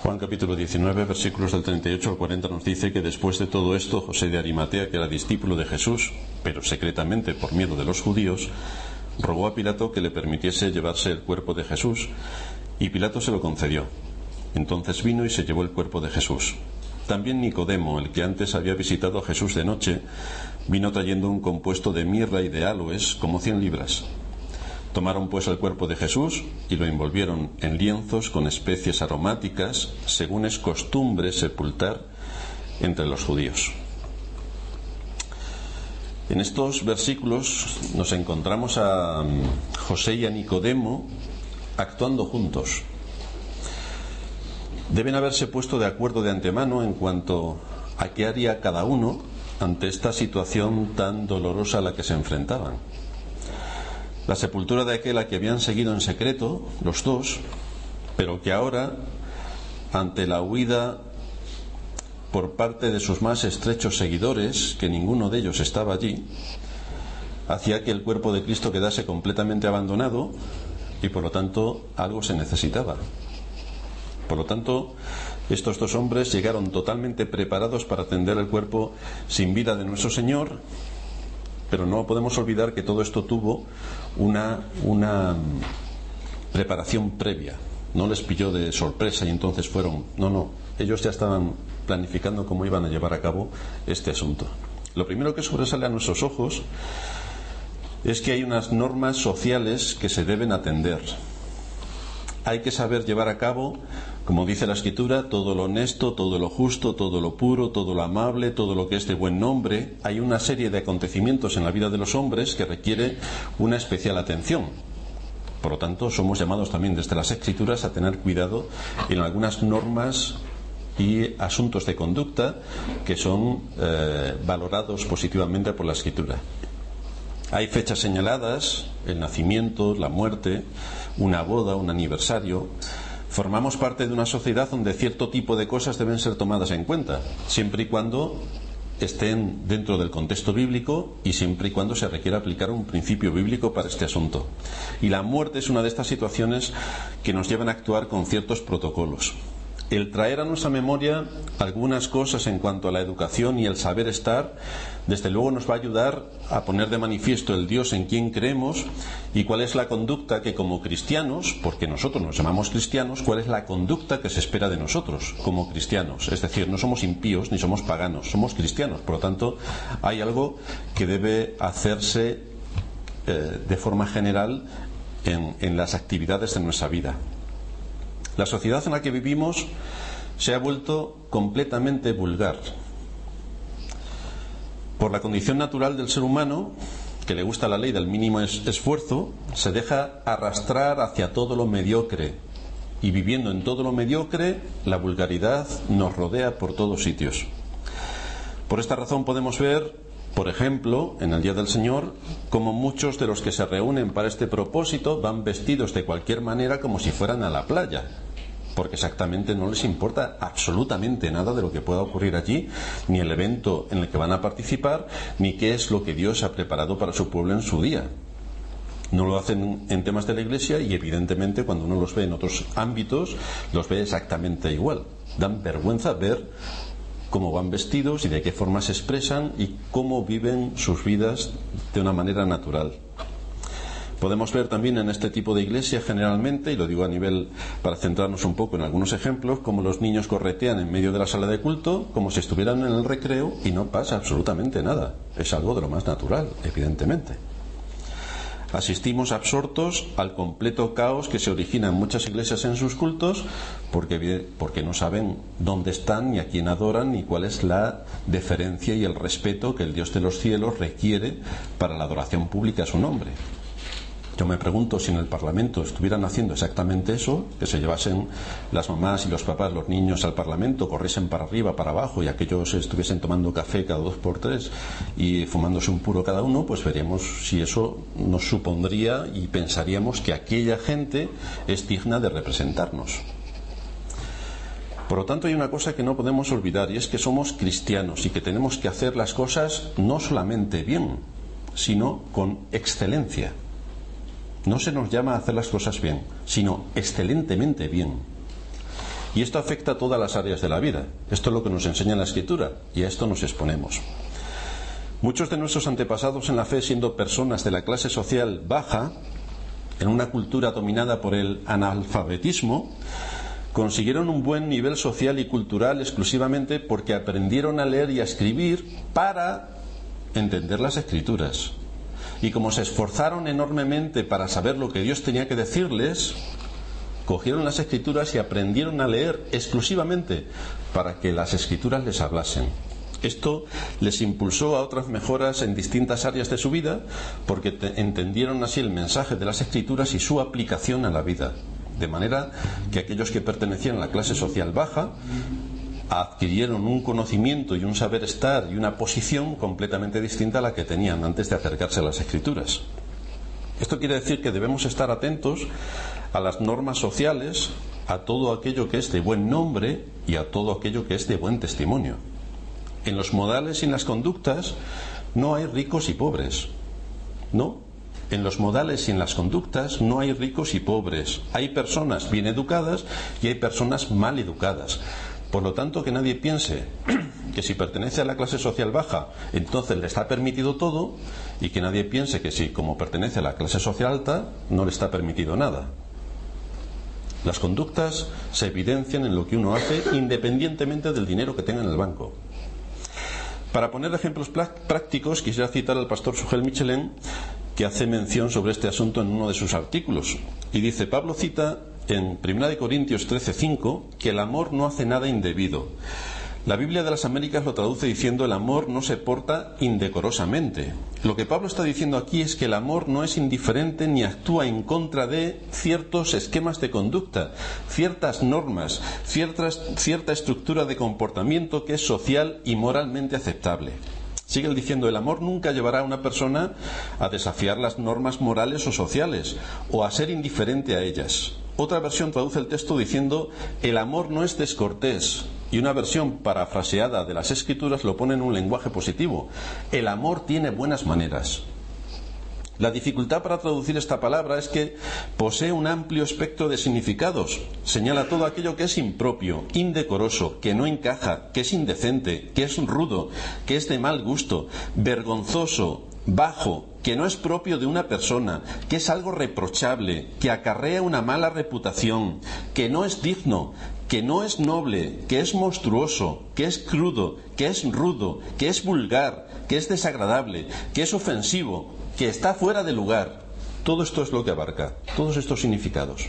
Juan capítulo 19, versículos del 38 al 40 nos dice que después de todo esto, José de Arimatea, que era discípulo de Jesús, pero secretamente por miedo de los judíos, rogó a Pilato que le permitiese llevarse el cuerpo de Jesús, y Pilato se lo concedió. Entonces vino y se llevó el cuerpo de Jesús. También Nicodemo, el que antes había visitado a Jesús de noche, vino trayendo un compuesto de mirra y de áloes, como 100 libras. Tomaron pues el cuerpo de Jesús y lo envolvieron en lienzos con especies aromáticas, según es costumbre sepultar entre los judíos. En estos versículos nos encontramos a José y a Nicodemo actuando juntos. Deben haberse puesto de acuerdo de antemano en cuanto a qué haría cada uno ante esta situación tan dolorosa a la que se enfrentaban. La sepultura de aquel a que habían seguido en secreto, los dos, pero que ahora, ante la huida por parte de sus más estrechos seguidores, que ninguno de ellos estaba allí, hacía que el cuerpo de Cristo quedase completamente abandonado y por lo tanto algo se necesitaba. Por lo tanto, estos dos hombres llegaron totalmente preparados para atender el cuerpo sin vida de nuestro Señor, pero no podemos olvidar que todo esto tuvo una preparación previa. No les pilló de sorpresa y entonces fueron. No, ellos ya estaban planificando cómo iban a llevar a cabo este asunto. Lo primero que sobresale a nuestros ojos es que hay unas normas sociales que se deben atender. Hay que saber llevar a cabo, como dice la Escritura, todo lo honesto, todo lo justo, todo lo puro, todo lo amable, todo lo que es de buen nombre. Hay una serie de acontecimientos en la vida de los hombres que requiere una especial atención. Por lo tanto, somos llamados también desde las Escrituras a tener cuidado en algunas normas y asuntos de conducta que son valorados positivamente por la Escritura. Hay fechas señaladas, el nacimiento, la muerte, una boda, un aniversario. Formamos parte de una sociedad donde cierto tipo de cosas deben ser tomadas en cuenta, siempre y cuando estén dentro del contexto bíblico y siempre y cuando se requiera aplicar un principio bíblico para este asunto. Y la muerte es una de estas situaciones que nos llevan a actuar con ciertos protocolos. El traer a nuestra memoria algunas cosas en cuanto a la educación y el saber estar, desde luego nos va a ayudar a poner de manifiesto el Dios en quien creemos y cuál es la conducta que como cristianos, porque nosotros nos llamamos cristianos, cuál es la conducta que se espera de nosotros como cristianos. Es decir, no somos impíos ni somos paganos, somos cristianos. Por lo tanto, hay algo que debe hacerse de forma general en las actividades de nuestra vida. La sociedad en la que vivimos se ha vuelto completamente vulgar. Por la condición natural del ser humano, que le gusta la ley del mínimo esfuerzo, se deja arrastrar hacia todo lo mediocre. Y viviendo en todo lo mediocre, la vulgaridad nos rodea por todos sitios. Por esta razón podemos ver, por ejemplo, en el Día del Señor, como muchos de los que se reúnen para este propósito van vestidos de cualquier manera como si fueran a la playa, porque exactamente no les importa absolutamente nada de lo que pueda ocurrir allí, ni el evento en el que van a participar, ni qué es lo que Dios ha preparado para su pueblo en su día. No lo hacen en temas de la Iglesia y evidentemente cuando uno los ve en otros ámbitos los ve exactamente igual. Dan vergüenza ver cómo van vestidos y de qué forma se expresan y cómo viven sus vidas de una manera natural. Podemos ver también en este tipo de iglesia generalmente, y lo digo a nivel para centrarnos un poco en algunos ejemplos, como los niños corretean en medio de la sala de culto como si estuvieran en el recreo y no pasa absolutamente nada. Es algo de lo más natural, evidentemente. Asistimos absortos al completo caos que se origina en muchas iglesias en sus cultos porque no saben dónde están, ni a quién adoran, ni cuál es la deferencia y el respeto que el Dios de los cielos requiere para la adoración pública a su nombre. Yo me pregunto si en el Parlamento estuvieran haciendo exactamente eso, que se llevasen las mamás y los papás, los niños al Parlamento, corriesen para arriba, para abajo y aquellos estuviesen tomando café cada 2 por 3 y fumándose un puro cada uno, pues veríamos si eso nos supondría y pensaríamos que aquella gente es digna de representarnos. Por lo tanto, hay una cosa que no podemos olvidar y es que somos cristianos y que tenemos que hacer las cosas no solamente bien, sino con excelencia. No se nos llama a hacer las cosas bien, sino excelentemente bien. Y esto afecta a todas las áreas de la vida. Esto es lo que nos enseña la Escritura, y a esto nos exponemos. Muchos de nuestros antepasados en la fe, siendo personas de la clase social baja, en una cultura dominada por el analfabetismo, consiguieron un buen nivel social y cultural exclusivamente porque aprendieron a leer y a escribir para entender las Escrituras. Y como se esforzaron enormemente para saber lo que Dios tenía que decirles, cogieron las Escrituras y aprendieron a leer exclusivamente para que las Escrituras les hablasen. Esto les impulsó a otras mejoras en distintas áreas de su vida, porque entendieron así el mensaje de las Escrituras y su aplicación a la vida. De manera que aquellos que pertenecían a la clase social baja adquirieron un conocimiento y un saber estar y una posición completamente distinta a la que tenían antes de acercarse a las Escrituras. Esto quiere decir que debemos estar atentos a las normas sociales, a todo aquello que es de buen nombre y a todo aquello que es de buen testimonio. En los modales y en las conductas no hay ricos y pobres. No. En los modales y en las conductas no hay ricos y pobres. Hay personas bien educadas y hay personas mal educadas. Por lo tanto, que nadie piense que si pertenece a la clase social baja, entonces le está permitido todo, y que nadie piense que si, como pertenece a la clase social alta, no le está permitido nada. Las conductas se evidencian en lo que uno hace, independientemente del dinero que tenga en el banco. Para poner ejemplos prácticos, quisiera citar al pastor Sugel Michelin, que hace mención sobre este asunto en uno de sus artículos. Y dice, Pablo cita en 1 Corintios 13:5 que el amor no hace nada indebido. La Biblia de las Américas lo traduce diciendo el amor no se porta indecorosamente. Lo que Pablo está diciendo aquí es que el amor no es indiferente ni actúa en contra de ciertos esquemas de conducta, ciertas normas, cierta estructura de comportamiento que es social y moralmente aceptable. Sigue diciendo, el amor nunca llevará a una persona a desafiar las normas morales o sociales o a ser indiferente a ellas. Otra versión traduce el texto diciendo, el amor no es descortés. Y una versión parafraseada de las Escrituras lo pone en un lenguaje positivo. El amor tiene buenas maneras. La dificultad para traducir esta palabra es que posee un amplio espectro de significados. Señala todo aquello que es impropio, indecoroso, que no encaja, que es indecente, que es rudo, que es de mal gusto, vergonzoso, bajo, que no es propio de una persona, que es algo reprochable, que acarrea una mala reputación, que no es digno, que no es noble, que es monstruoso, que es crudo, que es rudo, que es vulgar, que es desagradable, que es ofensivo, que está fuera de lugar. Todo esto es lo que abarca, todos estos significados.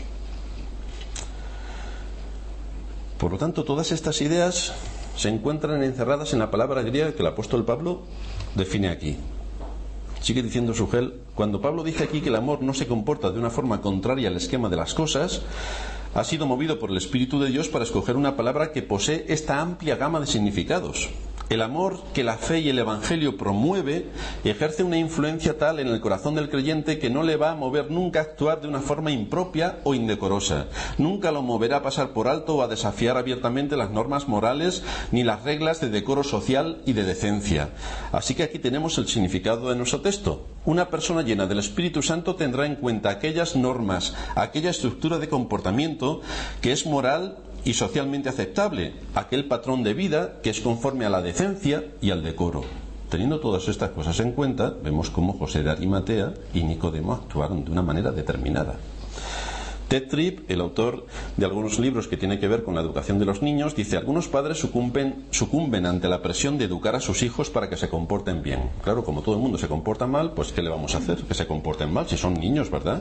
Por lo tanto, todas estas ideas se encuentran encerradas en la palabra griega que el apóstol Pablo define aquí. Sigue diciendo Sugel, cuando Pablo dice aquí que el amor no se comporta de una forma contraria al esquema de las cosas, ha sido movido por el Espíritu de Dios para escoger una palabra que posee esta amplia gama de significados. El amor que la fe y el Evangelio promueve ejerce una influencia tal en el corazón del creyente que no le va a mover nunca a actuar de una forma impropia o indecorosa. Nunca lo moverá a pasar por alto o a desafiar abiertamente las normas morales ni las reglas de decoro social y de decencia. Así que aquí tenemos el significado de nuestro texto. Una persona llena del Espíritu Santo tendrá en cuenta aquellas normas, aquella estructura de comportamiento que es moral y socialmente aceptable, aquel patrón de vida que es conforme a la decencia y al decoro. Teniendo todas estas cosas en cuenta, vemos cómo José de Arimatea y Nicodemo actuaron de una manera determinada. Ted Tripp, el autor de algunos libros que tienen que ver con la educación de los niños, dice: algunos padres sucumben ante la presión de educar a sus hijos para que se comporten bien. Claro, como todo el mundo se comporta mal, pues ¿qué le vamos a hacer? Que se comporten mal, si son niños, ¿verdad?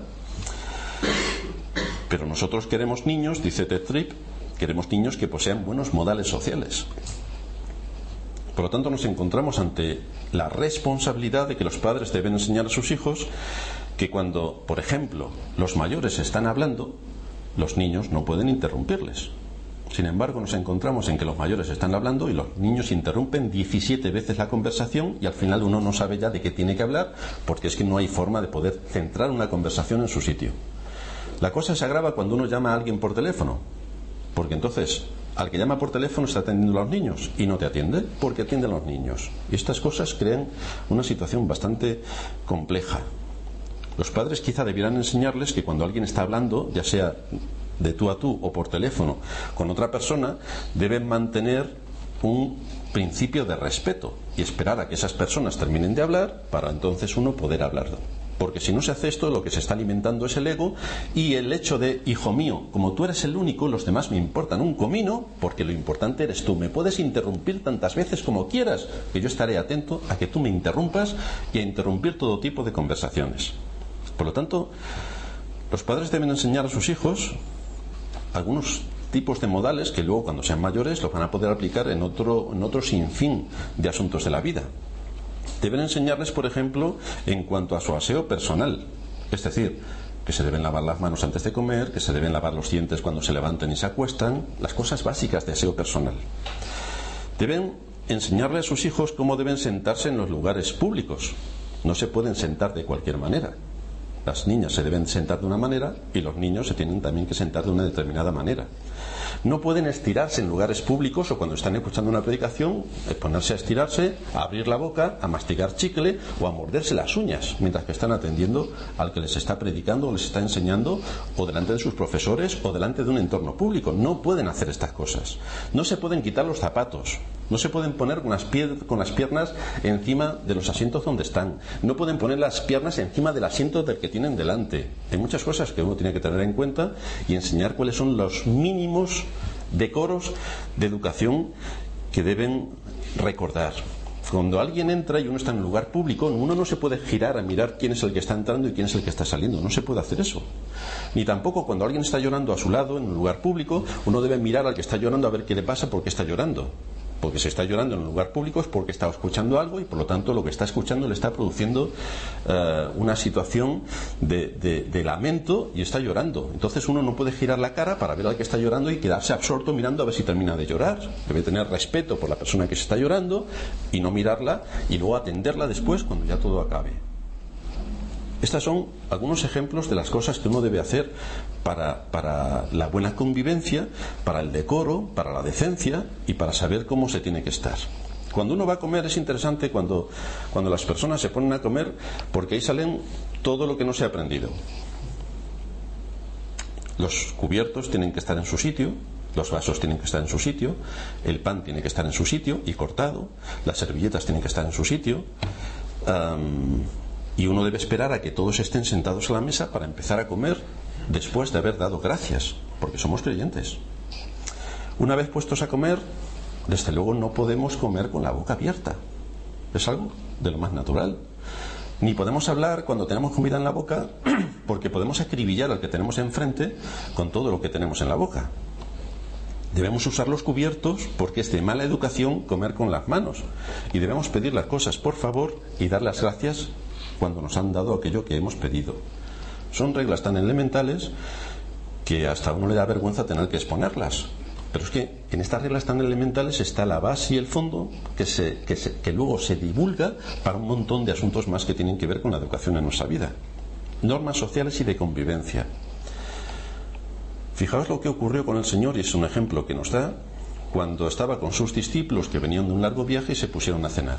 Pero nosotros queremos niños, dice Ted Tripp, queremos niños que posean buenos modales sociales. Por lo tanto, nos encontramos ante la responsabilidad de que los padres deben enseñar a sus hijos que cuando, por ejemplo, los mayores están hablando, los niños no pueden interrumpirles. Sin embargo, nos encontramos en que los mayores están hablando y los niños interrumpen 17 veces la conversación y al final uno no sabe ya de qué tiene que hablar, porque es que no hay forma de poder centrar una conversación en su sitio. La cosa se agrava cuando uno llama a alguien por teléfono, porque entonces al que llama por teléfono está atendiendo a los niños y no te atiende porque atiende a los niños. Y estas cosas crean una situación bastante compleja. Los padres quizá debieran enseñarles que cuando alguien está hablando, ya sea de tú a tú o por teléfono con otra persona, deben mantener un principio de respeto y esperar a que esas personas terminen de hablar para entonces uno poder hablar. Porque si no se hace esto, lo que se está alimentando es el ego y el hecho de, hijo mío, como tú eres el único, los demás me importan un comino, porque lo importante eres tú. Me puedes interrumpir tantas veces como quieras, que yo estaré atento a que tú me interrumpas y a interrumpir todo tipo de conversaciones. Por lo tanto, los padres deben enseñar a sus hijos algunos tipos de modales que luego, cuando sean mayores, los van a poder aplicar en otro sinfín de asuntos de la vida. Deben enseñarles, por ejemplo, en cuanto a su aseo personal, es decir, que se deben lavar las manos antes de comer, que se deben lavar los dientes cuando se levanten y se acuestan, las cosas básicas de aseo personal. Deben enseñarle a sus hijos cómo deben sentarse en los lugares públicos. No se pueden sentar de cualquier manera. Las niñas se deben sentar de una manera y los niños se tienen también que sentar de una determinada manera. No pueden estirarse en lugares públicos o cuando están escuchando una predicación, ponerse a estirarse, a abrir la boca, a mastigar chicle o a morderse las uñas mientras que están atendiendo al que les está predicando o les está enseñando, o delante de sus profesores o delante de un entorno público. No pueden hacer estas cosas. No se pueden quitar los zapatos. No se pueden poner con las piernas encima de los asientos donde están. No pueden poner las piernas encima del asiento del que tienen delante. Hay muchas cosas que uno tiene que tener en cuenta y enseñar cuáles son los mínimos decoros de educación que deben recordar. Cuando alguien entra y uno está en un lugar público, uno no se puede girar a mirar quién es el que está entrando y quién es el que está saliendo. No se puede hacer eso. Ni tampoco cuando alguien está llorando a su lado en un lugar público, uno debe mirar al que está llorando a ver qué le pasa, por qué está llorando. Porque si está llorando en un lugar público es porque está escuchando algo y por lo tanto lo que está escuchando le está produciendo una situación de lamento y está llorando. Entonces uno no puede girar la cara para ver al que está llorando y quedarse absorto mirando a ver si termina de llorar. Debe tener respeto por la persona que se está llorando y no mirarla y luego atenderla después cuando ya todo acabe. Estos son algunos ejemplos de las cosas que uno debe hacer para la buena convivencia, para el decoro, para la decencia y para saber cómo se tiene que estar. Cuando uno va a comer es interesante cuando las personas se ponen a comer, porque ahí salen todo lo que no se ha aprendido. Los cubiertos tienen que estar en su sitio, los vasos tienen que estar en su sitio, el pan tiene que estar en su sitio y cortado, las servilletas tienen que estar en su sitio. Y uno debe esperar a que todos estén sentados a la mesa para empezar a comer después de haber dado gracias, porque somos creyentes. Una vez puestos a comer, desde luego no podemos comer con la boca abierta. Es algo de lo más natural. Ni podemos hablar cuando tenemos comida en la boca, porque podemos acribillar al que tenemos enfrente con todo lo que tenemos en la boca. Debemos usar los cubiertos porque es de mala educación comer con las manos. Y debemos pedir las cosas por favor y dar las gracias cuando nos han dado aquello que hemos pedido. Son reglas tan elementales que hasta a uno le da vergüenza tener que exponerlas. Pero es que en estas reglas tan elementales está la base y el fondo que luego se divulga para un montón de asuntos más que tienen que ver con la educación en nuestra vida. Normas sociales y de convivencia. Fijaos lo que ocurrió con el Señor, y es un ejemplo que nos da, cuando estaba con sus discípulos que venían de un largo viaje y se pusieron a cenar.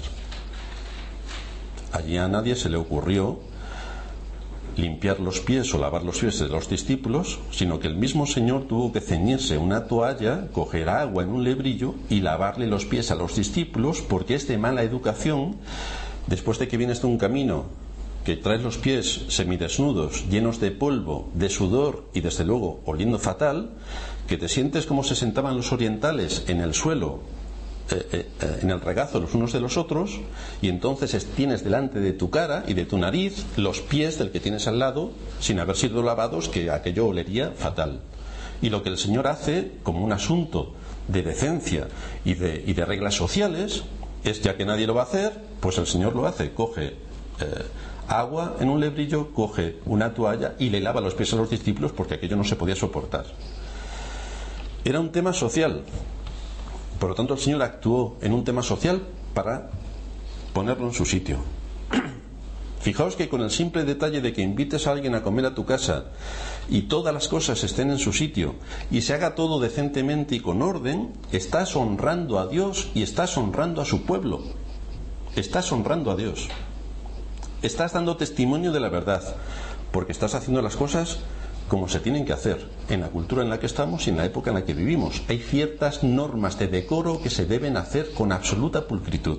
Allí a nadie se le ocurrió limpiar los pies o lavar los pies de los discípulos, sino que el mismo Señor tuvo que ceñirse una toalla, coger agua en un lebrillo y lavarle los pies a los discípulos, porque es de mala educación, después de que vienes de un camino, que traes los pies semidesnudos, llenos de polvo, de sudor y desde luego oliendo fatal, que te sientes como se sentaban los orientales en el suelo, en el regazo los unos de los otros, y entonces tienes delante de tu cara y de tu nariz los pies del que tienes al lado sin haber sido lavados, que aquello olería fatal. Y lo que el Señor hace como un asunto de decencia y de reglas sociales es, ya que nadie lo va a hacer, pues el Señor lo hace, coge agua en un lebrillo, coge una toalla y le lava los pies a los discípulos, porque aquello no se podía soportar. Era un tema social. Por lo tanto, el Señor actuó en un tema social para ponerlo en su sitio. Fijaos que con el simple detalle de que invites a alguien a comer a tu casa y todas las cosas estén en su sitio y se haga todo decentemente y con orden, estás honrando a Dios y estás honrando a su pueblo. Estás honrando a Dios. Estás dando testimonio de la verdad, porque estás haciendo las cosas como se tienen que hacer en la cultura en la que estamos y en la época en la que vivimos. Hay ciertas normas de decoro que se deben hacer con absoluta pulcritud.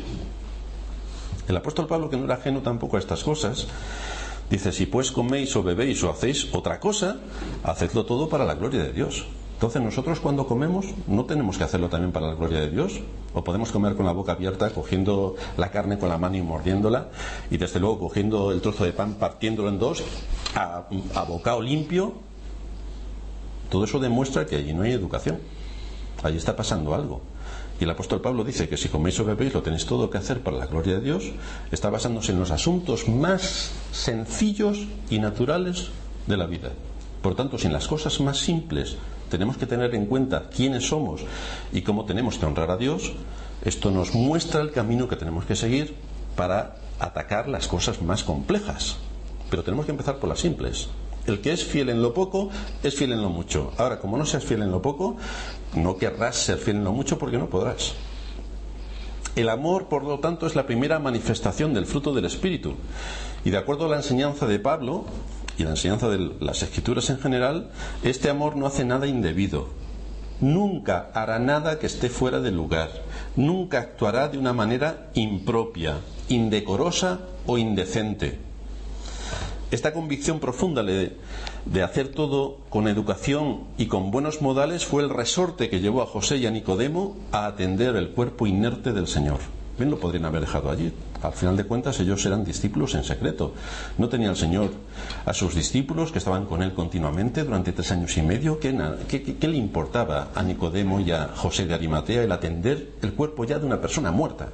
El apóstol Pablo, que no era ajeno tampoco a estas cosas, dice: si pues coméis o bebéis o hacéis otra cosa, hacedlo todo para la gloria de Dios. Entonces nosotros cuando comemos, ¿no tenemos que hacerlo también para la gloria de Dios? ¿O podemos comer con la boca abierta, cogiendo la carne con la mano y mordiéndola, y desde luego cogiendo el trozo de pan, partiéndolo en dos, a bocado limpio? Todo eso demuestra que allí no hay educación. Allí está pasando algo. Y el apóstol Pablo dice que si coméis o bebéis lo tenéis todo que hacer para la gloria de Dios. Está basándose en los asuntos más sencillos y naturales de la vida. Por tanto, si en las cosas más simples tenemos que tener en cuenta quiénes somos y cómo tenemos que honrar a Dios, esto nos muestra el camino que tenemos que seguir para atacar las cosas más complejas. Pero tenemos que empezar por las simples. El que es fiel en lo poco, es fiel en lo mucho. Ahora, como no seas fiel en lo poco, no querrás ser fiel en lo mucho, porque no podrás. El amor, por lo tanto, es la primera manifestación del fruto del Espíritu. Y de acuerdo a la enseñanza de Pablo y la enseñanza de las Escrituras en general, este amor no hace nada indebido. Nunca hará nada que esté fuera de lugar. Nunca actuará de una manera impropia, indecorosa o indecente. Esta convicción profunda de hacer todo con educación y con buenos modales fue el resorte que llevó a José y a Nicodemo a atender el cuerpo inerte del Señor. Bien lo podrían haber dejado allí. Al final de cuentas ellos eran discípulos en secreto. No tenía el Señor a sus discípulos que estaban con él continuamente durante 3 años y medio. ¿Qué le importaba a Nicodemo y a José de Arimatea el atender el cuerpo ya de una persona muerta?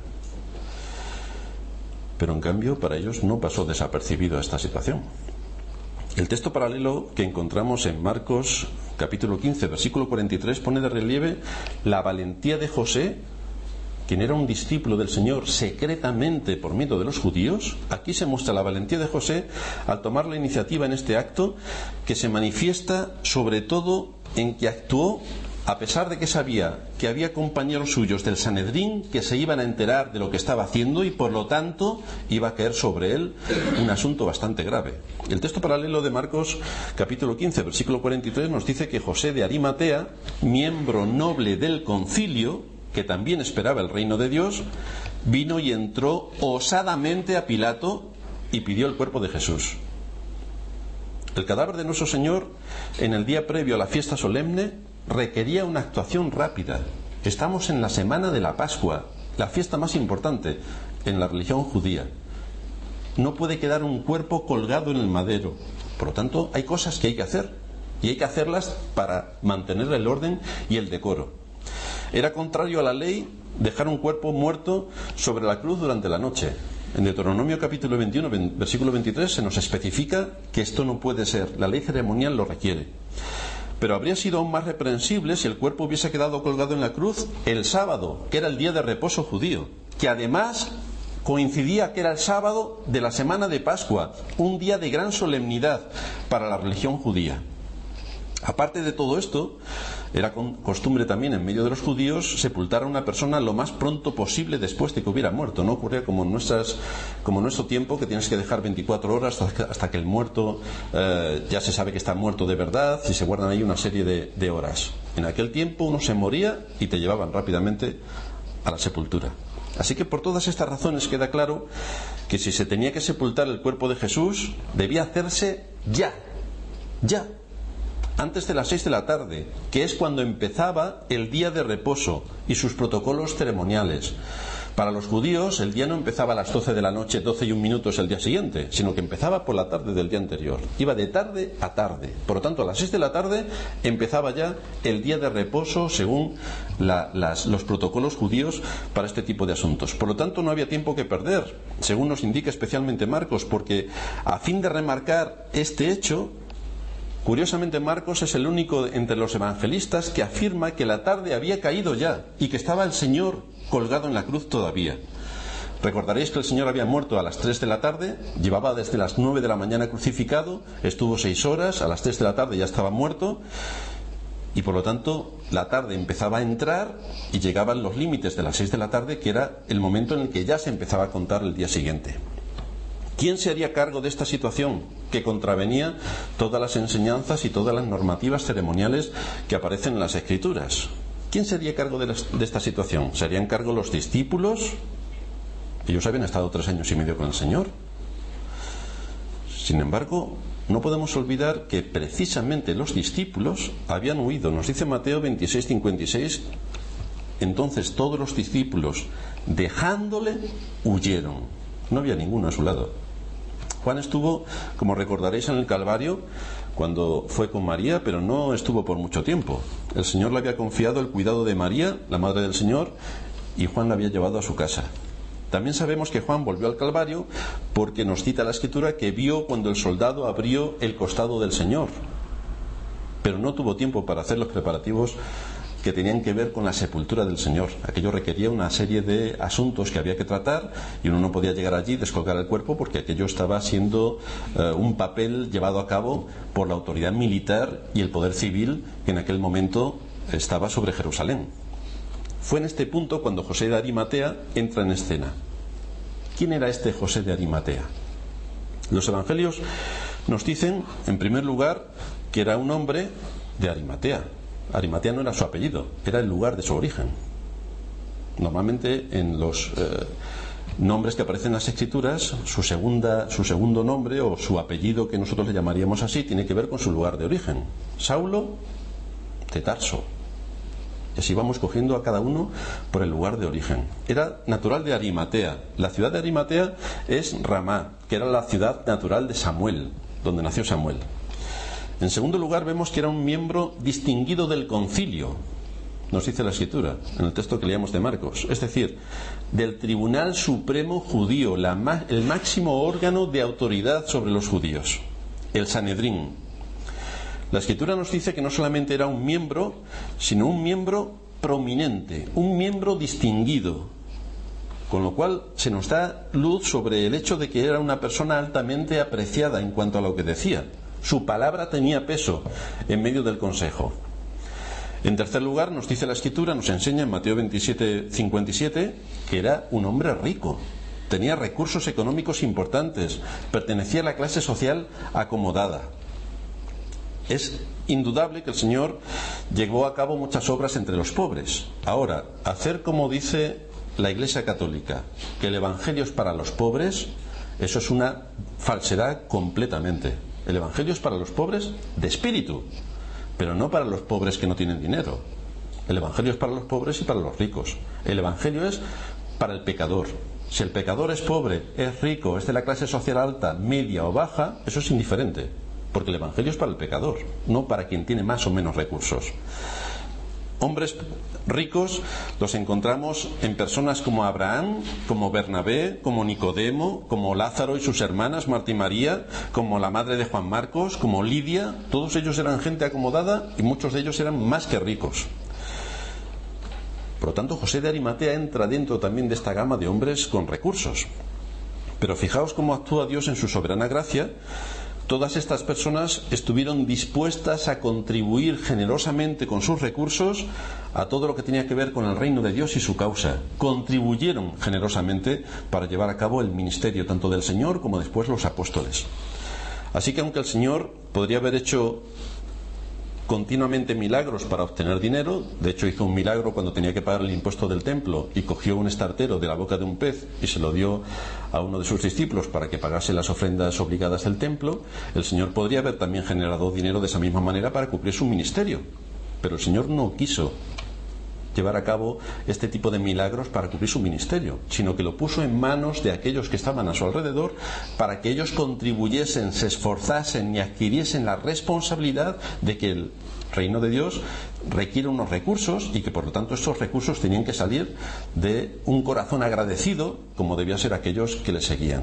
Pero en cambio para ellos no pasó desapercibido esta situación. El texto paralelo que encontramos en Marcos capítulo 15 versículo 43 pone de relieve la valentía de José, quien era un discípulo del Señor secretamente por miedo de los judíos. Aquí se muestra la valentía de José al tomar la iniciativa en este acto, que se manifiesta sobre todo en que actuó a pesar de que sabía que había compañeros suyos del Sanedrín que se iban a enterar de lo que estaba haciendo y por lo tanto iba a caer sobre él un asunto bastante grave. El texto paralelo de Marcos capítulo 15 versículo 43 nos dice que José de Arimatea, miembro noble del concilio, que también esperaba el reino de Dios, vino y entró osadamente a Pilato y pidió el cuerpo de Jesús. El cadáver de nuestro Señor, en el día previo a la fiesta solemne, requería una actuación rápida. Estamos en la semana de la Pascua, la fiesta más importante en la religión judía. No puede quedar un cuerpo colgado en el madero. Por lo tanto, hay cosas que hay que hacer, y hay que hacerlas para mantener el orden y el decoro. Era contrario a la ley dejar un cuerpo muerto sobre la cruz durante la noche. En Deuteronomio capítulo 21, versículo 23, se nos especifica que esto no puede ser. La ley ceremonial lo requiere. Pero habría sido aún más reprensible si el cuerpo hubiese quedado colgado en la cruz el sábado, que era el día de reposo judío, que además coincidía que era el sábado de la semana de Pascua, un día de gran solemnidad para la religión judía. Aparte de todo esto, era costumbre también en medio de los judíos sepultar a una persona lo más pronto posible después de que hubiera muerto. No ocurría como en nuestro tiempo, que tienes que dejar 24 horas hasta que el muerto ya se sabe que está muerto de verdad, y se guardan ahí una serie de horas. En aquel tiempo uno se moría y te llevaban rápidamente a la sepultura. Así que por todas estas razones queda claro que si se tenía que sepultar el cuerpo de Jesús, debía hacerse ya, antes de las 6 de la tarde, que es cuando empezaba el día de reposo y sus protocolos ceremoniales. Para los judíos el día no empezaba a las 12 de la noche, 12 y 1 minutos el día siguiente, sino que empezaba por la tarde del día anterior. Iba de tarde a tarde. Por lo tanto, a las 6 de la tarde empezaba ya el día de reposo según los protocolos judíos para este tipo de asuntos. Por lo tanto, no había tiempo que perder, según nos indica especialmente Marcos, porque a fin de remarcar este hecho, curiosamente Marcos es el único entre los evangelistas que afirma que la tarde había caído ya y que estaba el Señor colgado en la cruz todavía. Recordaréis que el Señor había muerto a las 3 de la tarde, llevaba desde las 9 de la mañana crucificado, estuvo 6 horas, a las 3 de la tarde ya estaba muerto, y por lo tanto la tarde empezaba a entrar y llegaban los límites de las 6 de la tarde, que era el momento en el que ya se empezaba a contar el día siguiente. ¿Quién se haría cargo de esta situación que contravenía todas las enseñanzas y todas las normativas ceremoniales que aparecen en las Escrituras? ¿Quién se haría cargo de esta situación? ¿Se harían cargo los discípulos? Ellos habían estado 3 años y medio con el Señor. Sin embargo, no podemos olvidar que precisamente los discípulos habían huido. Nos dice Mateo 26:56, entonces todos los discípulos, dejándole, huyeron. No había ninguno a su lado. Juan estuvo, como recordaréis, en el Calvario cuando fue con María, pero no estuvo por mucho tiempo. El Señor le había confiado el cuidado de María, la madre del Señor, y Juan la había llevado a su casa. También sabemos que Juan volvió al Calvario porque nos cita la Escritura que vio cuando el soldado abrió el costado del Señor, pero no tuvo tiempo para hacer los preparativos que tenían que ver con la sepultura del Señor. Aquello requería una serie de asuntos que había que tratar y uno no podía llegar allí y descolgar el cuerpo porque aquello estaba siendo un papel llevado a cabo por la autoridad militar y el poder civil que en aquel momento estaba sobre Jerusalén. Fue en este punto cuando José de Arimatea entra en escena. ¿Quién era este José de Arimatea? Los evangelios nos dicen, en primer lugar, que era un hombre de Arimatea. Arimatea no era su apellido, era el lugar de su origen. Normalmente en los nombres que aparecen en las Escrituras, su segundo nombre o su apellido, que nosotros le llamaríamos así, tiene que ver con su lugar de origen. Saulo de Tarso. Y así vamos cogiendo a cada uno por el lugar de origen. Era natural de Arimatea. La ciudad de Arimatea es Ramá, que era la ciudad natural de Samuel, donde nació Samuel. En segundo lugar, vemos que era un miembro distinguido del concilio, nos dice la Escritura, en el texto que leíamos de Marcos, es decir, del Tribunal Supremo Judío, el máximo órgano de autoridad sobre los judíos, el Sanedrín. La Escritura nos dice que no solamente era un miembro, sino un miembro prominente, un miembro distinguido, con lo cual se nos da luz sobre el hecho de que era una persona altamente apreciada en cuanto a lo que decía. Su palabra tenía peso en medio del consejo. En tercer lugar, nos dice la Escritura, nos enseña en Mateo 27:57, que era un hombre rico, tenía recursos económicos importantes, pertenecía a la clase social acomodada. Es indudable que el Señor llevó a cabo muchas obras entre los pobres. Ahora, hacer como dice la Iglesia Católica, que el Evangelio es para los pobres, eso es una falsedad completamente. El Evangelio es para los pobres de espíritu, pero no para los pobres que no tienen dinero. El Evangelio es para los pobres y para los ricos. El Evangelio es para el pecador. Si el pecador es pobre, es rico, es de la clase social alta, media o baja, eso es indiferente, porque el Evangelio es para el pecador, no para quien tiene más o menos recursos. Hombres ricos los encontramos en personas como Abraham, como Bernabé, como Nicodemo, como Lázaro y sus hermanas, Marta y María, como la madre de Juan Marcos, como Lidia. Todos ellos eran gente acomodada y muchos de ellos eran más que ricos. Por lo tanto, José de Arimatea entra dentro también de esta gama de hombres con recursos. Pero fijaos cómo actúa Dios en su soberana gracia. Todas estas personas estuvieron dispuestas a contribuir generosamente con sus recursos a todo lo que tenía que ver con el reino de Dios y su causa. Contribuyeron generosamente para llevar a cabo el ministerio tanto del Señor como después los apóstoles. Así que aunque el Señor podría haber hecho continuamente milagros para obtener dinero, de hecho hizo un milagro cuando tenía que pagar el impuesto del templo y cogió un estartero de la boca de un pez y se lo dio a uno de sus discípulos para que pagase las ofrendas obligadas del templo, el Señor podría haber también generado dinero de esa misma manera para cumplir su ministerio, pero el Señor no quiso llevar a cabo este tipo de milagros para cumplir su ministerio, sino que lo puso en manos de aquellos que estaban a su alrededor para que ellos contribuyesen, se esforzasen y adquiriesen la responsabilidad de que el reino de Dios requiere unos recursos y que por lo tanto estos recursos tenían que salir de un corazón agradecido como debían ser aquellos que le seguían.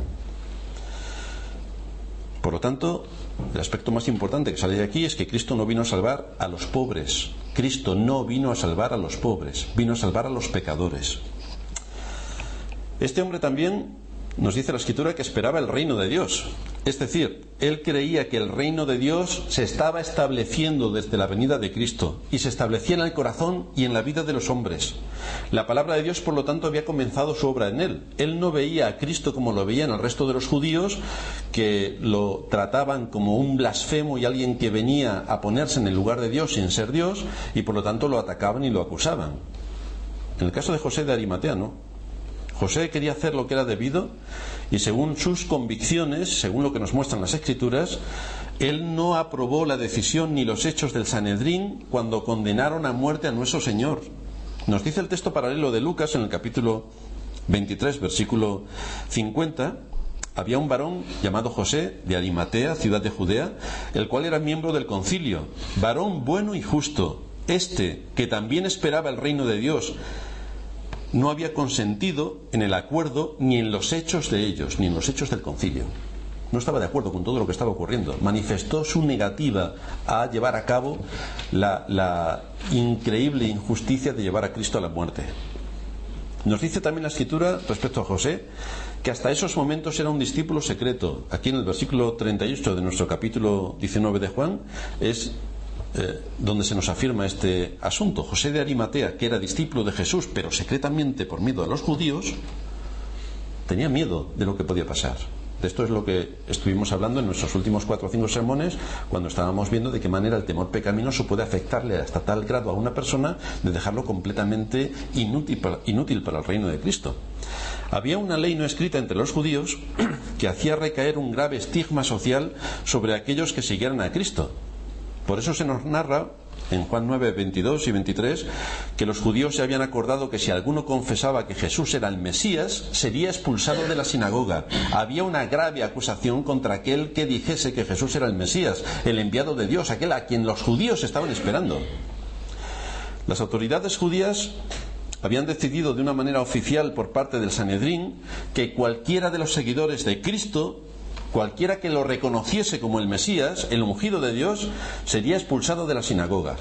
Por lo tanto, el aspecto más importante que sale de aquí es que Cristo no vino a salvar a los pobres. Cristo no vino a salvar a los pobres, vino a salvar a los pecadores. Este hombre también nos dice la Escritura que esperaba el reino de Dios. Es decir, él creía que el reino de Dios se estaba estableciendo desde la venida de Cristo y se establecía en el corazón y en la vida de los hombres. La palabra de Dios, por lo tanto, había comenzado su obra en él. Él no veía a Cristo como lo veían el resto de los judíos, que lo trataban como un blasfemo y alguien que venía a ponerse en el lugar de Dios sin ser Dios, y por lo tanto lo atacaban y lo acusaban. En el caso de José de Arimatea, no. José quería hacer lo que era debido y según sus convicciones, según lo que nos muestran las Escrituras, él no aprobó la decisión ni los hechos del Sanedrín cuando condenaron a muerte a nuestro Señor. Nos dice el texto paralelo de Lucas en el capítulo 23, versículo 50. Había un varón llamado José de Arimatea, ciudad de Judea, el cual era miembro del concilio, varón bueno y justo, que también esperaba el reino de Dios. No había consentido en el acuerdo ni en los hechos de ellos, ni en los hechos del concilio. No estaba de acuerdo con todo lo que estaba ocurriendo. Manifestó su negativa a llevar a cabo la increíble injusticia de llevar a Cristo a la muerte. Nos dice también la Escritura respecto a José que hasta esos momentos era un discípulo secreto. Aquí en el versículo 38 de nuestro capítulo 19 de Juan es donde se nos afirma este asunto. José de Arimatea, que era discípulo de Jesús, pero secretamente por miedo a los judíos, tenía miedo de lo que podía pasar. De esto es lo que estuvimos hablando en nuestros últimos 4 o 5 sermones, cuando estábamos viendo de qué manera el temor pecaminoso puede afectarle hasta tal grado a una persona de dejarlo completamente inútil para el reino de Cristo. Había una ley no escrita entre los judíos que hacía recaer un grave estigma social sobre aquellos que siguieran a Cristo. Por eso se nos narra en Juan 9, 22 y 23 que los judíos se habían acordado que si alguno confesaba que Jesús era el Mesías, sería expulsado de la sinagoga. Había una grave acusación contra aquel que dijese que Jesús era el Mesías, el enviado de Dios, aquel a quien los judíos estaban esperando. Las autoridades judías habían decidido de una manera oficial por parte del Sanedrín que cualquiera de los seguidores de Cristo, cualquiera que lo reconociese como el Mesías, el ungido de Dios, sería expulsado de la sinagoga.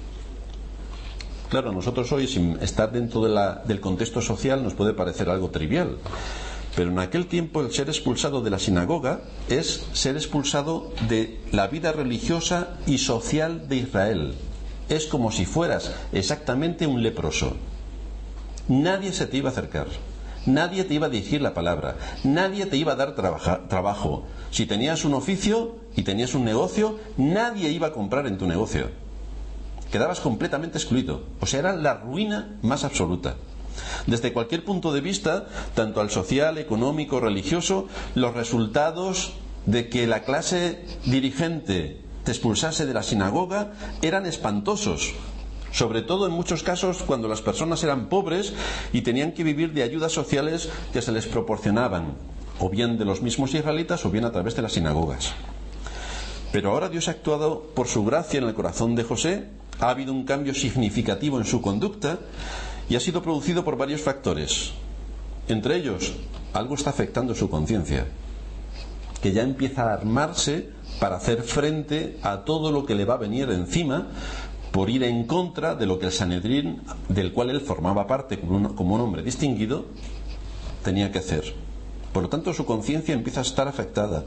Claro, nosotros hoy, sin estar dentro del contexto social, nos puede parecer algo trivial. Pero en aquel tiempo el ser expulsado de la sinagoga es ser expulsado de la vida religiosa y social de Israel. Es como si fueras exactamente un leproso. Nadie se te iba a acercar. Nadie te iba a dirigir la palabra, nadie te iba a dar trabajo. Si tenías un oficio y tenías un negocio, nadie iba a comprar en tu negocio. Quedabas completamente excluido. O sea, era la ruina más absoluta. Desde cualquier punto de vista, tanto al social, económico, religioso, los resultados de que la clase dirigente te expulsase de la sinagoga eran espantosos. Sobre todo en muchos casos cuando las personas eran pobres y tenían que vivir de ayudas sociales que se les proporcionaban, o bien de los mismos israelitas o bien a través de las sinagogas. Pero ahora Dios ha actuado por su gracia en el corazón de José, ha habido un cambio significativo en su conducta y ha sido producido por varios factores. Entre ellos, algo está afectando su conciencia, que ya empieza a armarse para hacer frente a todo lo que le va a venir encima por ir en contra de lo que el Sanedrín, del cual él formaba parte como un hombre distinguido, tenía que hacer. Por lo tanto, su conciencia empieza a estar afectada.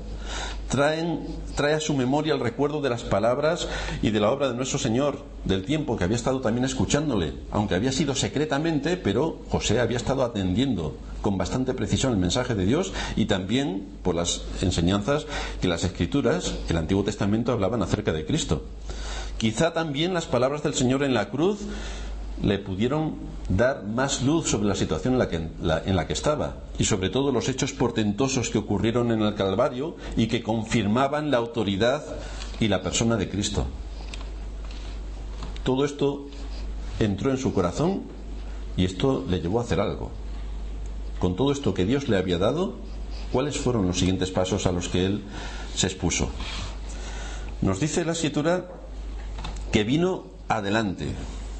Trae a su memoria el recuerdo de las palabras y de la obra de nuestro Señor, del tiempo que había estado también escuchándole, aunque había sido secretamente, pero José había estado atendiendo con bastante precisión el mensaje de Dios, y también por las enseñanzas que las Escrituras, el Antiguo Testamento, hablaban acerca de Cristo. Quizá también las palabras del Señor en la cruz le pudieron dar más luz sobre la situación en la que estaba, y sobre todo los hechos portentosos que ocurrieron en el Calvario y que confirmaban la autoridad y la persona de Cristo. Todo esto entró en su corazón y esto le llevó a hacer algo. Con todo esto que Dios le había dado, ¿cuáles fueron los siguientes pasos a los que él se expuso? Nos dice la Escritura que vino adelante,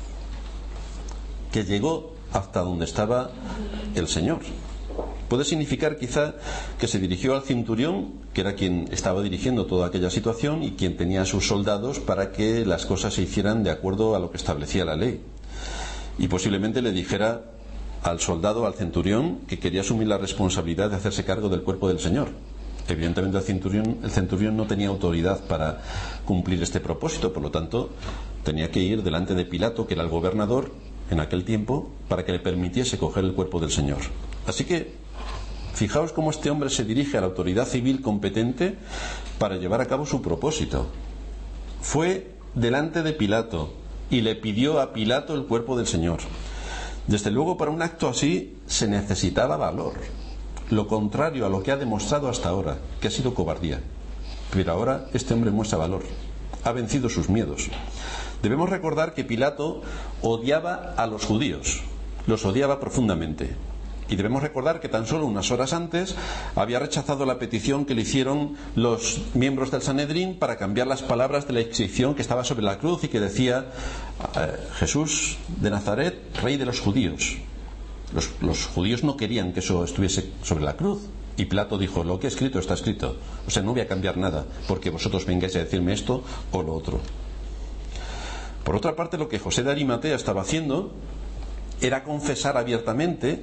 que llegó hasta donde estaba el Señor. Puede significar quizá que se dirigió al centurión, que era quien estaba dirigiendo toda aquella situación y quien tenía a sus soldados para que las cosas se hicieran de acuerdo a lo que establecía la ley. Y posiblemente le dijera al soldado, al centurión, que quería asumir la responsabilidad de hacerse cargo del cuerpo del Señor. Evidentemente el centurión no tenía autoridad para cumplir este propósito, por lo tanto tenía que ir delante de Pilato, que era el gobernador en aquel tiempo, para que le permitiese coger el cuerpo del Señor. Así que fijaos cómo este hombre se dirige a la autoridad civil competente para llevar a cabo su propósito. Fue delante de Pilato y le pidió a Pilato el cuerpo del Señor. Desde luego, para un acto así se necesitaba valor, lo contrario a lo que ha demostrado hasta ahora, que ha sido cobardía. Pero ahora este hombre muestra valor, ha vencido sus miedos. Debemos recordar que Pilato odiaba a los judíos, los odiaba profundamente. Y debemos recordar que tan solo unas horas antes había rechazado la petición que le hicieron los miembros del Sanedrín para cambiar las palabras de la inscripción que estaba sobre la cruz y que decía Jesús de Nazaret, Rey de los judíos. Los judíos no querían que eso estuviese sobre la cruz. Y Pilato dijo, lo que he escrito está escrito. O sea, no voy a cambiar nada porque vosotros vengáis a decirme esto o lo otro. Por otra parte, lo que José de Arimatea estaba haciendo era confesar abiertamente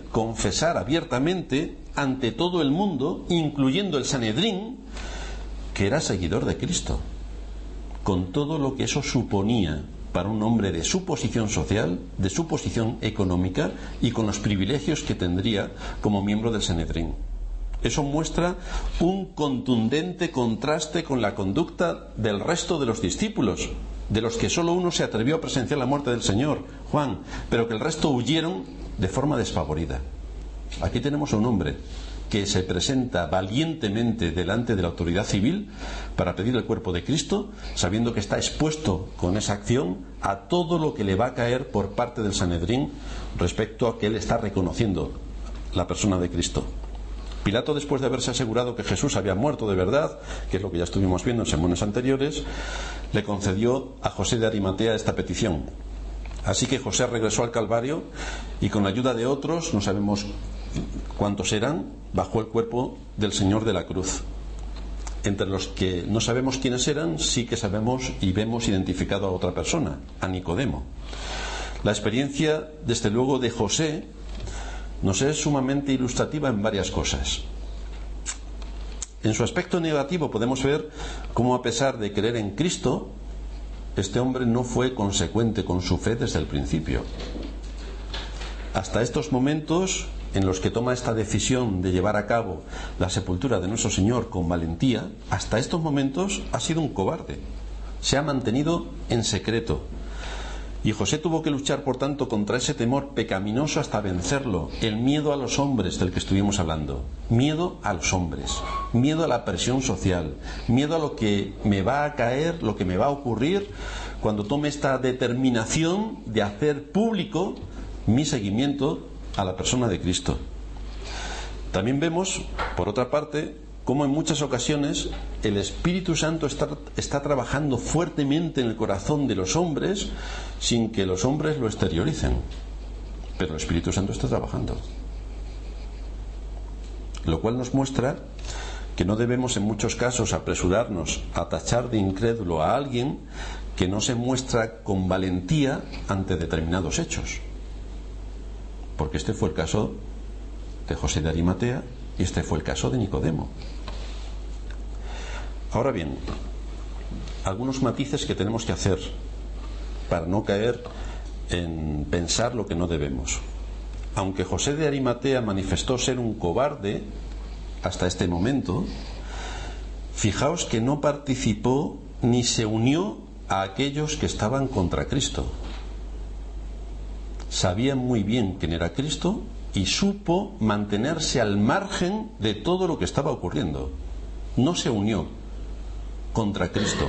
ante todo el mundo, incluyendo el Sanedrín, que era seguidor de Cristo, con todo lo que eso suponía para un hombre de su posición social, de su posición económica y con los privilegios que tendría como miembro del Sanedrín. Eso muestra un contundente contraste con la conducta del resto de los discípulos, de los que solo uno se atrevió a presenciar la muerte del Señor, Juan, pero que el resto huyeron de forma desfavorida. Aquí tenemos a un hombre que se presenta valientemente delante de la autoridad civil para pedir el cuerpo de Cristo, sabiendo que está expuesto con esa acción a todo lo que le va a caer por parte del Sanedrín respecto a que él está reconociendo la persona de Cristo. Pilato, después de haberse asegurado que Jesús había muerto de verdad, que es lo que ya estuvimos viendo en sermones anteriores, le concedió a José de Arimatea esta petición. Así que José regresó al Calvario y con la ayuda de otros, no sabemos cuántos eran, bajó el cuerpo del Señor de la cruz. Entre los que no sabemos quiénes eran, sí que sabemos y vemos identificado a otra persona, a Nicodemo. La experiencia, desde luego, de José nos es sumamente ilustrativa en varias cosas. En su aspecto negativo podemos ver cómo, a pesar de creer en Cristo, este hombre no fue consecuente con su fe desde el principio. Hasta estos momentos en los que toma esta decisión de llevar a cabo la sepultura de nuestro Señor con valentía, hasta estos momentos ha sido un cobarde. Se ha mantenido en secreto. Y José tuvo que luchar, por tanto, contra ese temor pecaminoso hasta vencerlo, el miedo a los hombres del que estuvimos hablando. Miedo a los hombres, miedo a la presión social, miedo a lo que me va a caer, lo que me va a ocurrir cuando tome esta determinación de hacer público mi seguimiento a la persona de Cristo. También vemos, por otra parte, cómo en muchas ocasiones el Espíritu Santo está trabajando fuertemente en el corazón de los hombres sin que los hombres lo exterioricen. Pero el Espíritu Santo está trabajando. Lo cual nos muestra que no debemos en muchos casos apresurarnos a tachar de incrédulo a alguien que no se muestra con valentía ante determinados hechos. Porque este fue el caso de José de Arimatea y este fue el caso de Nicodemo. Ahora bien, algunos matices que tenemos que hacer para no caer en pensar lo que no debemos. Aunque José de Arimatea manifestó ser un cobarde hasta este momento, fijaos que no participó ni se unió a aquellos que estaban contra Cristo. Sabía muy bien quién era Cristo y supo mantenerse al margen de todo lo que estaba ocurriendo. No se unió contra Cristo.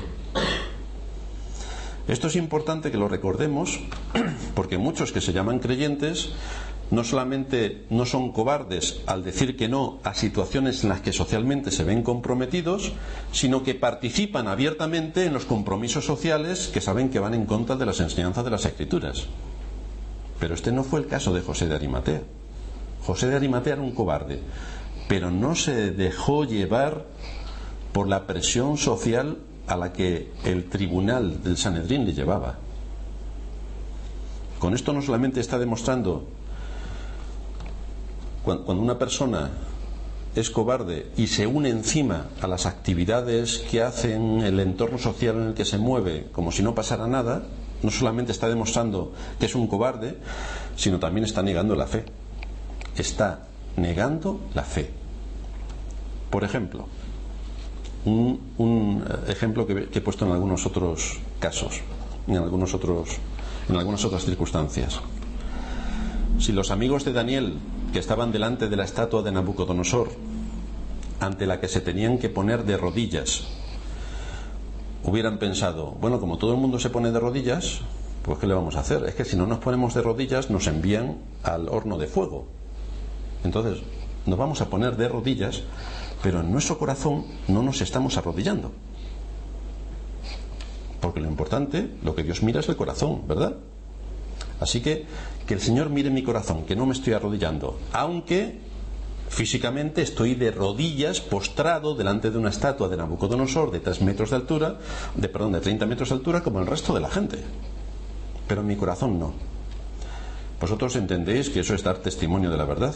Esto es importante que lo recordemos, porque muchos que se llaman creyentes no solamente no son cobardes al decir que no a situaciones en las que socialmente se ven comprometidos, sino que participan abiertamente en los compromisos sociales que saben que van en contra de las enseñanzas de las Escrituras. Pero este no fue el caso de José de Arimatea. José de Arimatea era un cobarde, pero no se dejó llevar por la presión social a la que el tribunal del Sanedrín le llevaba. Con esto no solamente está demostrando cuando una persona es cobarde y se une encima a las actividades que hace en el entorno social en el que se mueve como si no pasara nada, no solamente está demostrando que es un cobarde, sino también está negando la fe. Está negando la fe. Por ejemplo, un ejemplo que he puesto en algunos otros casos, en algunas otras circunstancias. Si los amigos de Daniel, que estaban delante de la estatua de Nabucodonosor, ante la que se tenían que poner de rodillas, hubieran pensado, bueno, como todo el mundo se pone de rodillas, pues ¿qué le vamos a hacer? Es que si no nos ponemos de rodillas nos envían al horno de fuego. Entonces nos vamos a poner de rodillas, pero en nuestro corazón no nos estamos arrodillando, porque lo importante, lo que Dios mira es el corazón, ¿verdad? Así que el Señor mire mi corazón, que no me estoy arrodillando, aunque físicamente estoy de rodillas, postrado delante de una estatua de Nabucodonosor de 3 metros de altura, de 30 metros de altura, como el resto de la gente, pero en mi corazón no. Vosotros entendéis que eso es dar testimonio de la verdad.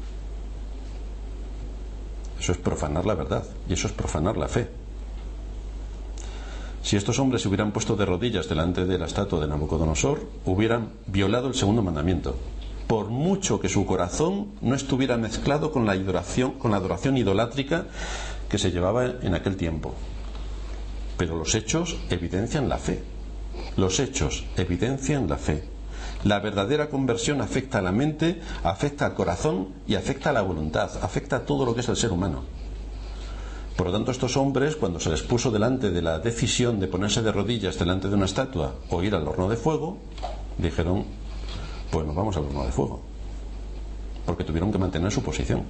Eso es profanar la verdad, y eso es profanar la fe. Si estos hombres se hubieran puesto de rodillas delante de la estatua de Nabucodonosor, hubieran violado el segundo mandamiento, por mucho que su corazón no estuviera mezclado con la adoración idolátrica que se llevaba en aquel tiempo. Pero los hechos evidencian la fe. Los hechos evidencian la fe. La verdadera conversión afecta a la mente, afecta al corazón y afecta a la voluntad, afecta a todo lo que es el ser humano. Por lo tanto, estos hombres, cuando se les puso delante de la decisión de ponerse de rodillas delante de una estatua o ir al horno de fuego, dijeron, pues nos vamos al horno de fuego, porque tuvieron que mantener su posición.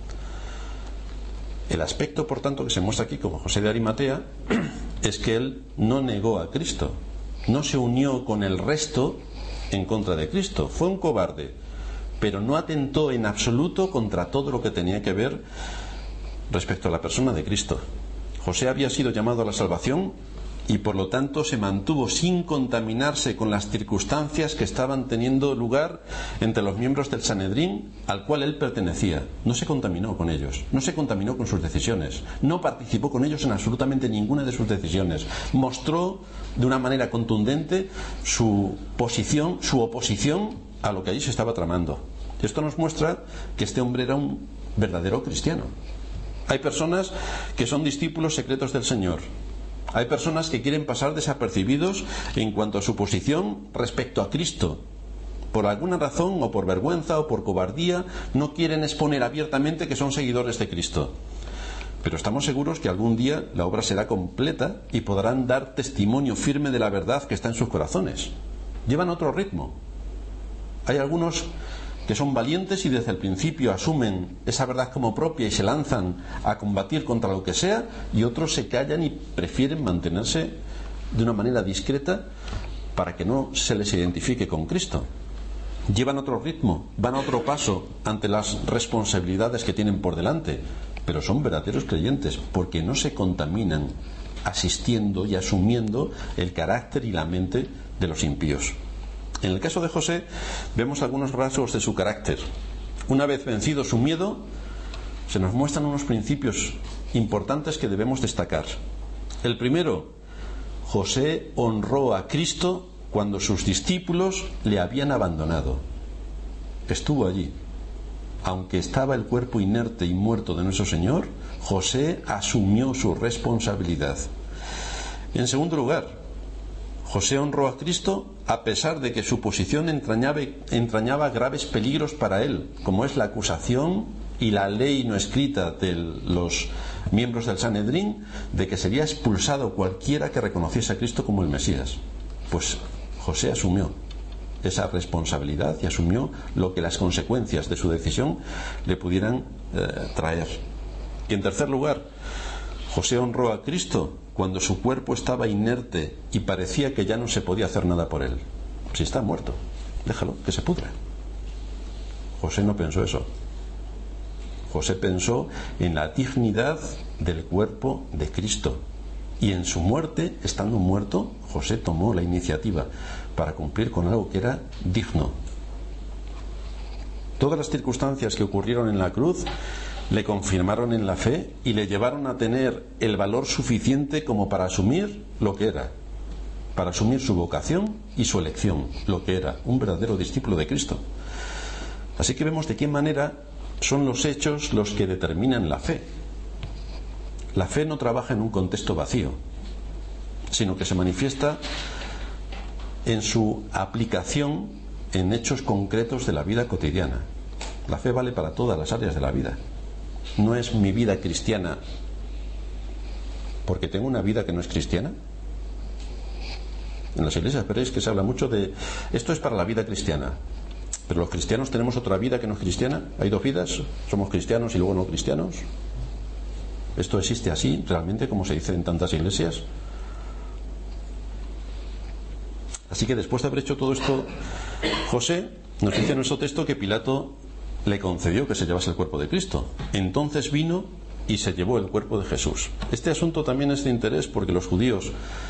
El aspecto, por tanto, que se muestra aquí como José de Arimatea es que él no negó a Cristo, no se unió con el resto en contra de Cristo. Fue un cobarde, pero no atentó en absoluto contra todo lo que tenía que ver respecto a la persona de Cristo. José había sido llamado a la salvación y por lo tanto se mantuvo sin contaminarse con las circunstancias que estaban teniendo lugar entre los miembros del Sanedrín al cual él pertenecía. No se contaminó con ellos, no se contaminó con sus decisiones, no participó con ellos en absolutamente ninguna de sus decisiones. Mostró de una manera contundente su posición, su oposición a lo que allí se estaba tramando. Esto nos muestra que este hombre era un verdadero cristiano. Hay personas que son discípulos secretos del Señor. Hay personas que quieren pasar desapercibidos en cuanto a su posición respecto a Cristo. Por alguna razón, o por vergüenza, o por cobardía, no quieren exponer abiertamente que son seguidores de Cristo. Pero estamos seguros que algún día la obra será completa y podrán dar testimonio firme de la verdad que está en sus corazones. Llevan otro ritmo. Hay algunos que son valientes y desde el principio asumen esa verdad como propia y se lanzan a combatir contra lo que sea, y otros se callan y prefieren mantenerse de una manera discreta para que no se les identifique con Cristo. Llevan otro ritmo, van a otro paso ante las responsabilidades que tienen por delante, pero son verdaderos creyentes porque no se contaminan asistiendo y asumiendo el carácter y la mente de los impíos. En el caso de José vemos algunos rasgos de su carácter. Una vez vencido su miedo, se nos muestran unos principios importantes que debemos destacar. El primero, José honró a Cristo cuando sus discípulos le habían abandonado. Estuvo allí. Aunque estaba el cuerpo inerte y muerto de nuestro Señor, José asumió su responsabilidad. En segundo lugar, José honró a Cristo a pesar de que su posición entrañaba graves peligros para él, como es la acusación y la ley no escrita de los miembros del Sanedrín de que sería expulsado cualquiera que reconociese a Cristo como el Mesías. Pues José asumió esa responsabilidad y asumió lo que las consecuencias de su decisión le pudieran traer. Y en tercer lugar, José honró a Cristo cuando su cuerpo estaba inerte y parecía que ya no se podía hacer nada por él. Si está muerto, déjalo, que se pudra. José no pensó eso. José pensó en la dignidad del cuerpo de Cristo. Y en su muerte, estando muerto, José tomó la iniciativa para cumplir con algo que era digno. Todas las circunstancias que ocurrieron en la cruz le confirmaron en la fe y le llevaron a tener el valor suficiente como para asumir lo que era, para asumir su vocación y su elección, lo que era un verdadero discípulo de Cristo. Así que vemos de qué manera son los hechos los que determinan la fe. La fe no trabaja en un contexto vacío, sino que se manifiesta en su aplicación en hechos concretos de la vida cotidiana. La fe vale para todas las áreas de la vida. No es mi vida cristiana porque tengo una vida que no es cristiana. En las iglesias veréis que se habla mucho de esto es para la vida cristiana, pero los cristianos tenemos otra vida que no es cristiana. Hay dos vidas, somos cristianos y luego no cristianos. ¿Esto existe así realmente, como se dice en tantas iglesias? Así que después de haber hecho todo esto, José nos dice en nuestro texto que Pilato le concedió que se llevase el cuerpo de Cristo. Entonces vino y se llevó el cuerpo de Jesús. Este asunto también es de interés porque los judíos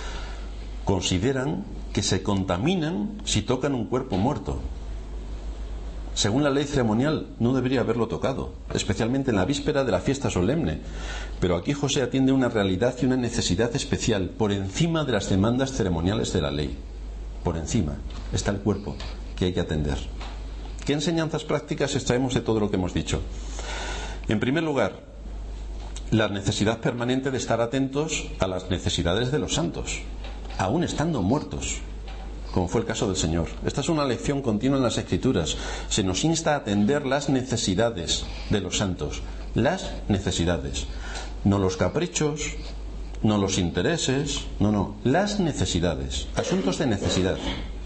consideran que se contaminan si tocan un cuerpo muerto. Según la ley ceremonial no debería haberlo tocado, especialmente en la víspera de la fiesta solemne, pero aquí José atiende una realidad y una necesidad especial por encima de las demandas ceremoniales de la ley. Por encima está el cuerpo que hay que atender. ¿Qué enseñanzas prácticas extraemos de todo lo que hemos dicho? En primer lugar, la necesidad permanente de estar atentos a las necesidades de los santos, aún estando muertos, como fue el caso del Señor. Esta es una lección continua en las Escrituras. Se nos insta a atender las necesidades de los santos, las necesidades, no los caprichos, no los intereses, no, las necesidades, asuntos de necesidad.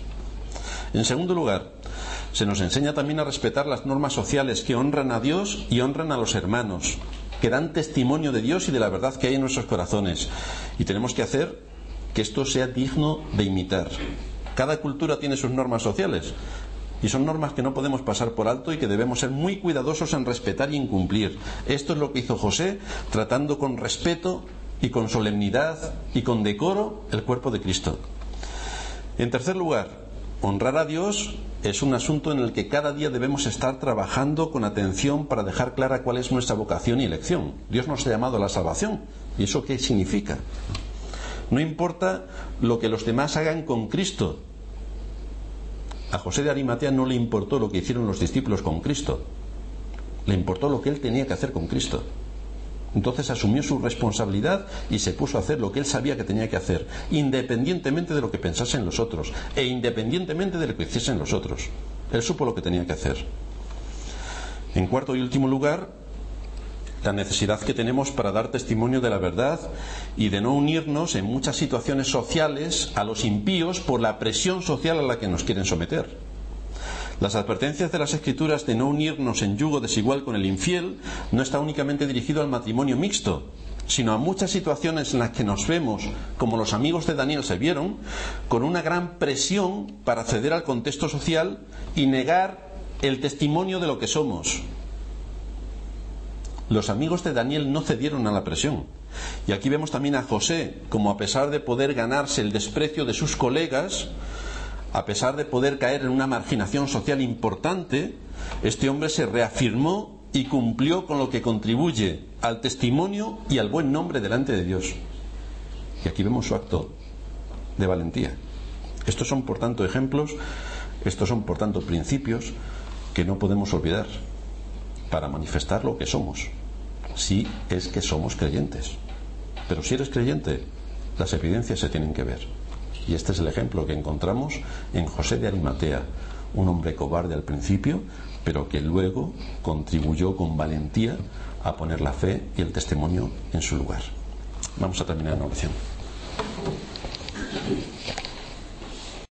En segundo lugar, se nos enseña también a respetar las normas sociales que honran a Dios y honran a los hermanos, que dan testimonio de Dios y de la verdad que hay en nuestros corazones. Y tenemos que hacer que esto sea digno de imitar. Cada cultura tiene sus normas sociales y son normas que no podemos pasar por alto y que debemos ser muy cuidadosos en respetar y en cumplir. Esto es lo que hizo José, tratando con respeto y con solemnidad y con decoro el cuerpo de Cristo. En tercer lugar, honrar a Dios es un asunto en el que cada día debemos estar trabajando con atención para dejar clara cuál es nuestra vocación y elección. Dios nos ha llamado a la salvación. ¿Y eso qué significa? No importa lo que los demás hagan con Cristo. A José de Arimatea no le importó lo que hicieron los discípulos con Cristo. Le importó lo que él tenía que hacer con Cristo. Entonces asumió su responsabilidad y se puso a hacer lo que él sabía que tenía que hacer, independientemente de lo que pensasen los otros e independientemente de lo que hiciesen los otros. Él supo lo que tenía que hacer. En cuarto y último lugar, la necesidad que tenemos para dar testimonio de la verdad y de no unirnos en muchas situaciones sociales a los impíos por la presión social a la que nos quieren someter. Las advertencias de las Escrituras de no unirnos en yugo desigual con el infiel no está únicamente dirigido al matrimonio mixto, sino a muchas situaciones en las que nos vemos, como los amigos de Daniel se vieron, con una gran presión para ceder al contexto social y negar el testimonio de lo que somos. Los amigos de Daniel no cedieron a la presión. Y aquí vemos también a José, como a pesar de poder ganarse el desprecio de sus colegas, a pesar de poder caer en una marginación social importante, este hombre se reafirmó y cumplió con lo que contribuye al testimonio y al buen nombre delante de Dios. Y aquí vemos su acto de valentía. Estos son, por tanto, ejemplos, estos son, por tanto, principios que no podemos olvidar para manifestar lo que somos, si es que somos creyentes. Pero si eres creyente, las evidencias se tienen que ver. Y este es el ejemplo que encontramos en José de Arimatea, un hombre cobarde al principio, pero que luego contribuyó con valentía a poner la fe y el testimonio en su lugar. Vamos a terminar en oración.